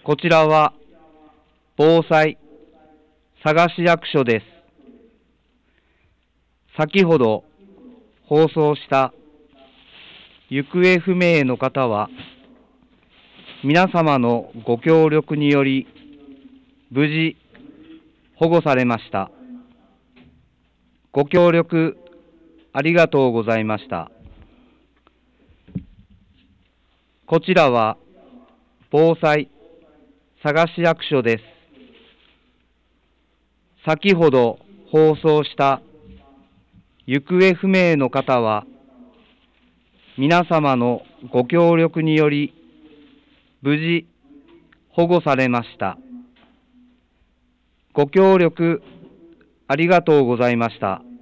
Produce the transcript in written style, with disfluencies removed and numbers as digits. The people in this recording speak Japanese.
こちらは防災佐賀市役所です。先ほど放送した行方不明の方は皆様のご協力により無事保護されました。ご協力ありがとうございました。こちらは防災佐賀市役所です。先ほど放送した行方不明の方は皆様のご協力により無事保護されました。ご協力ありがとうございました。